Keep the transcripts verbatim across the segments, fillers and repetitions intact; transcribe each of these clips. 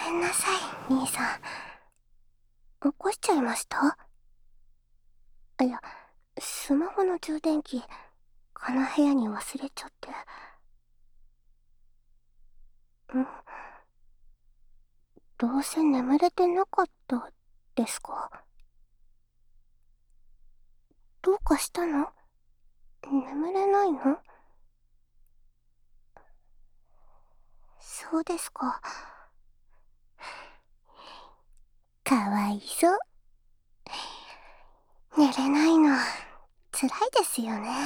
めんなさい、兄さん。起こしちゃいました？いや、スマホの充電器、この部屋に忘れちゃって。んどうせ眠れてなかったですか？どうかしたの？眠れないの？そうですか。かわいそう。寝れないの、辛いですよね。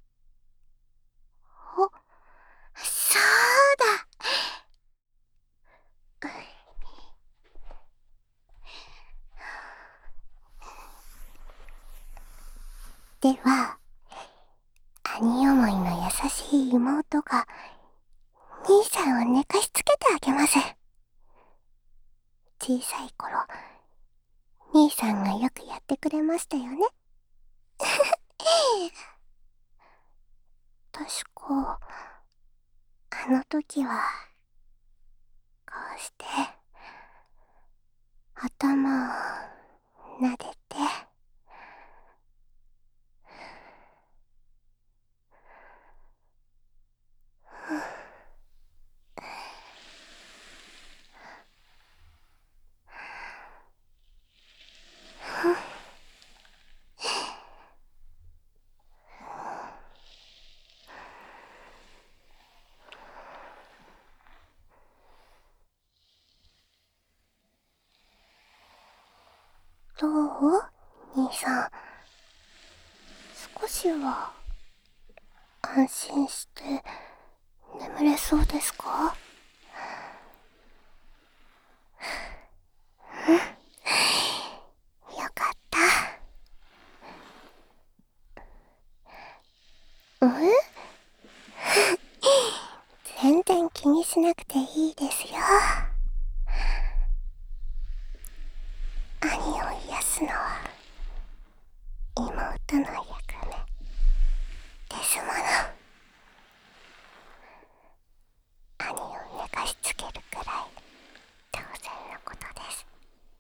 お、そうだ。では、兄思いの優しい妹が、兄さんを寝かしつけてあげます。小さい頃、兄さんがよくやってくれましたよね。確か、あの時は、こうして、頭を撫でて、どう？兄さん、少しは安心して眠れそうですか？よかった。うん？全然気にしなくていいですよ。兄を癒すのは妹の役目ですもの。兄を寝かしつけるくらい当然のことです。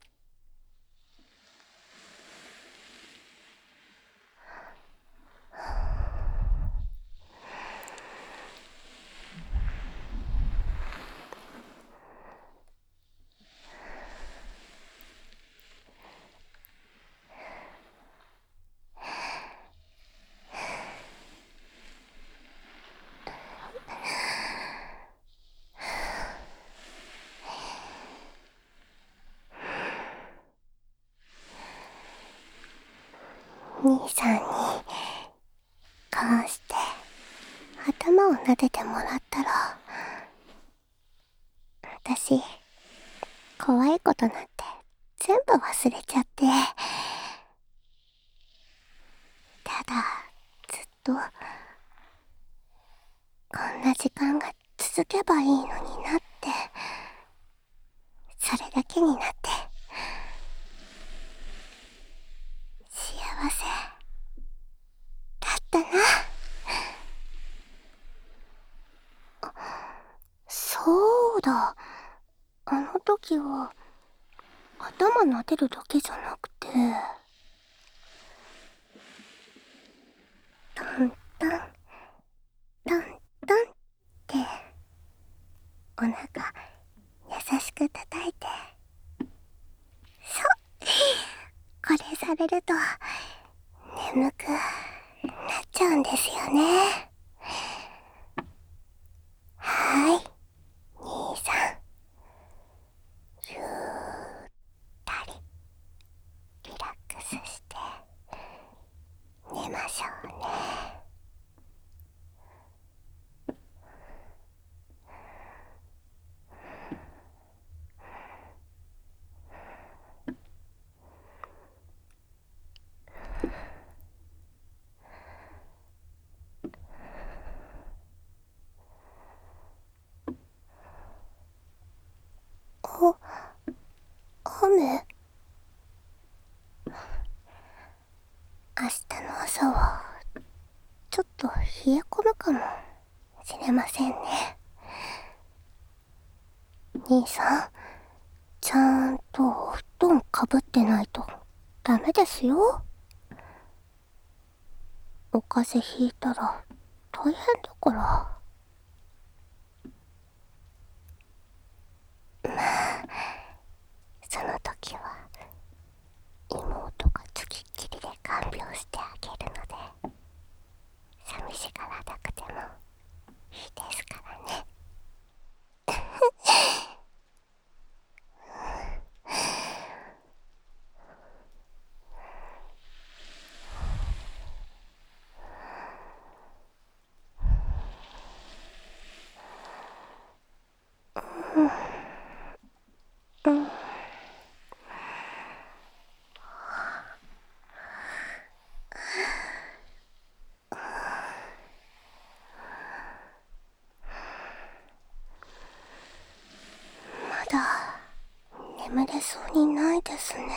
兄さんにこうして頭を撫でてもらったら、私怖いことなんて全部忘れちゃって、ただずっとこんな時間が続けばいいのになって、それだけになって幸せだったな。そうだ、あの時は頭撫でるだけじゃなくて、トントントントンってお腹優しく叩いて、そう、これされると眠くなっちゃうんですよね。はーい、兄さん、ゆったりリラックスして寝ましょうね。お、雨？明日の朝はちょっと冷え込むかもしれませんね。兄さん、 ちゃんとお布団かぶってないとダメですよ。お風邪ひいたら大変だから。その時は妹がつきっきりで看病してあげるので、寂しがらなくてもいいですからね。うん、まだ眠れそうにないですね。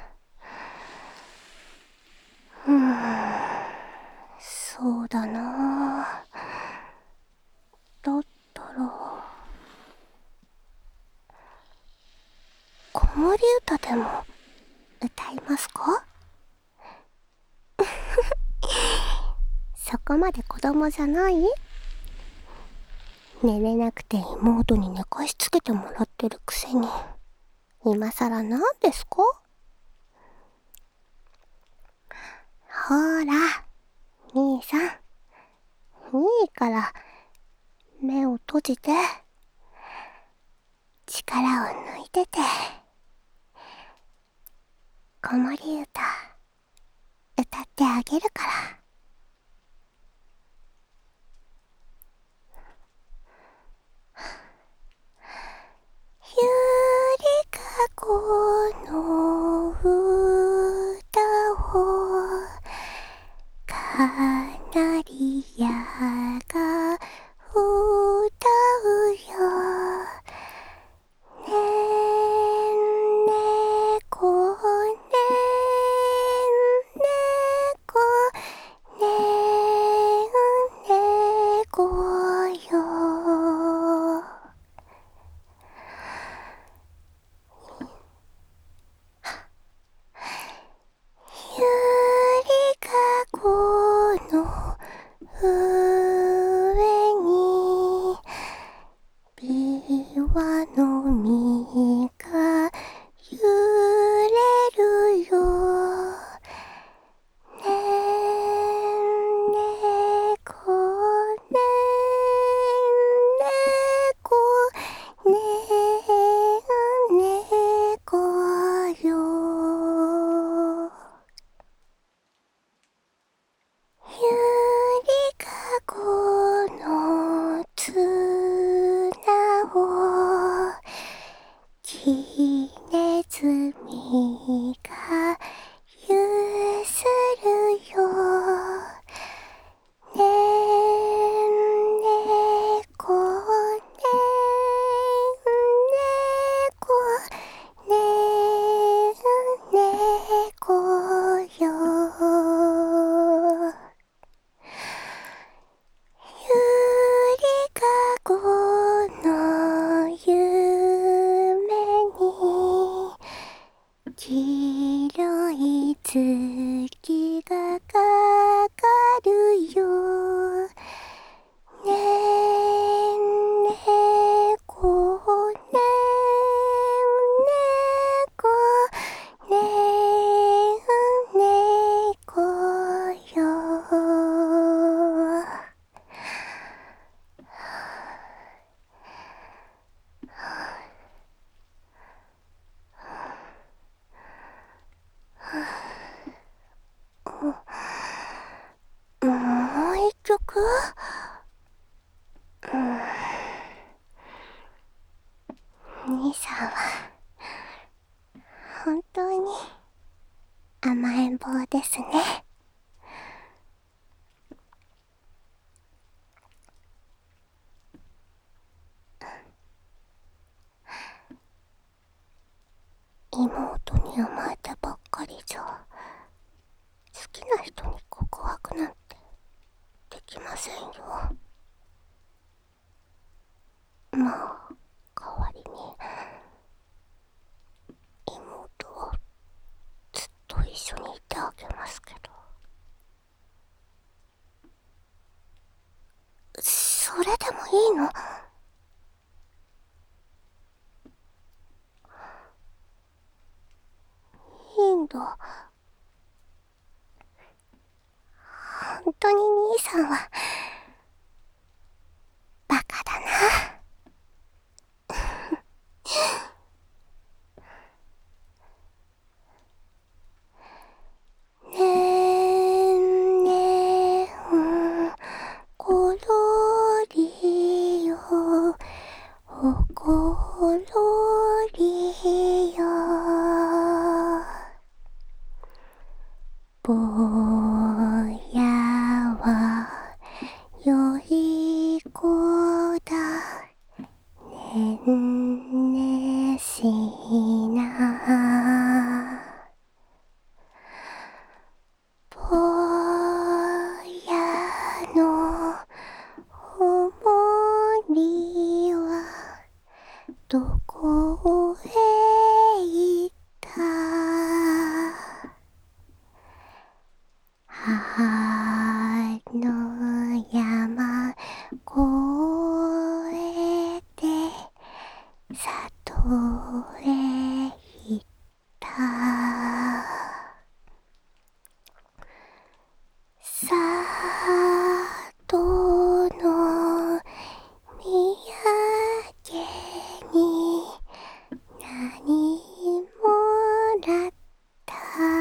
うーん、そうだな。だったら子守歌でも歌いますか？そこまで子供じゃない？寝れなくて妹に寝かしつけてもらってるくせに、今さらなんですか？ほーら、兄さん、いいから目を閉じて、力を抜いてて、子守歌歌ってあげるから。ゆりかごの歌をカナリアが歌うよ。ねんねこねんねこねんねこよ。ゆりかごの上にびわの実が揺れるよ。ねんねこねんねこねんねこよ。ゆりかごの綱をきねずみがゆするよ。ねんねこねんねこねんねこよ。ゆりかごの夢に黄色い月がかかるよ。ねんねこねんねこねんねこよ。もう一曲？うん、兄さんは本当に甘えん坊ですね。妹に甘えてばっかりじゃ、好きな人に告白なんてできませんよ。まあ、代わりにいいの？いいんだ。本当に兄さんはバカだな。ねんねんころりよ、おころりよ、ぼやはよい子だ、ねんねしな。ぼやのおもりはどこへ行った？母の山越えて里へ行った。里の土産に何もらった？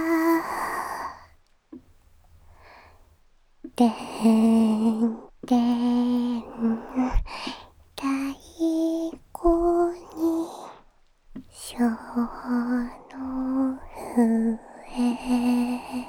でんでん太鼓にしょの笛。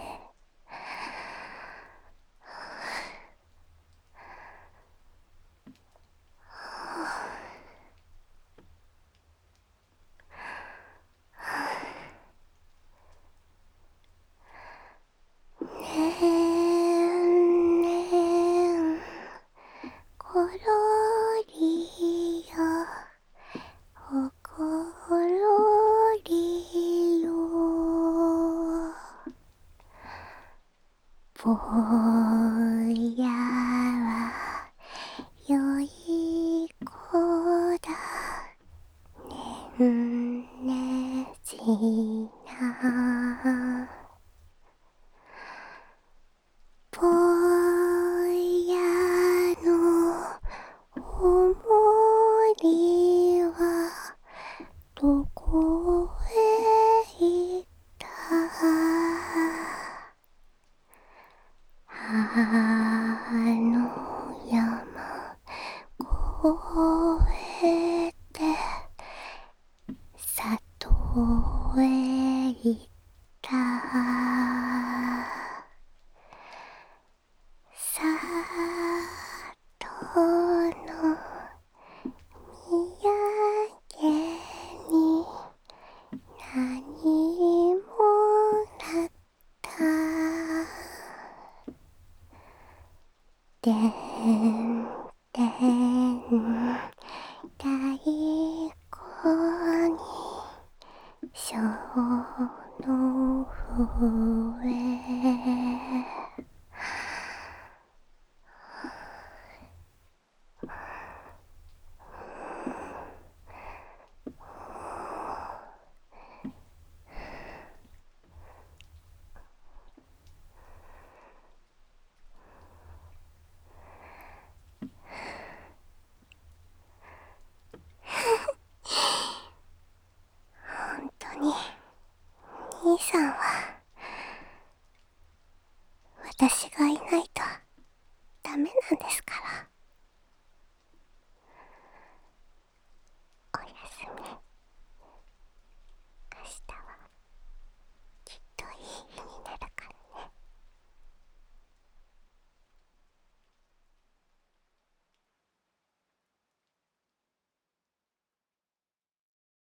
ねんねんころりよ、おころりよ、ぼやはよい子だ、ねんねしな。ぼやのおもりはどこへ行った？あの山越えて里へ行った。里の土産に何もらった？でんでん太鼓にしょの笛。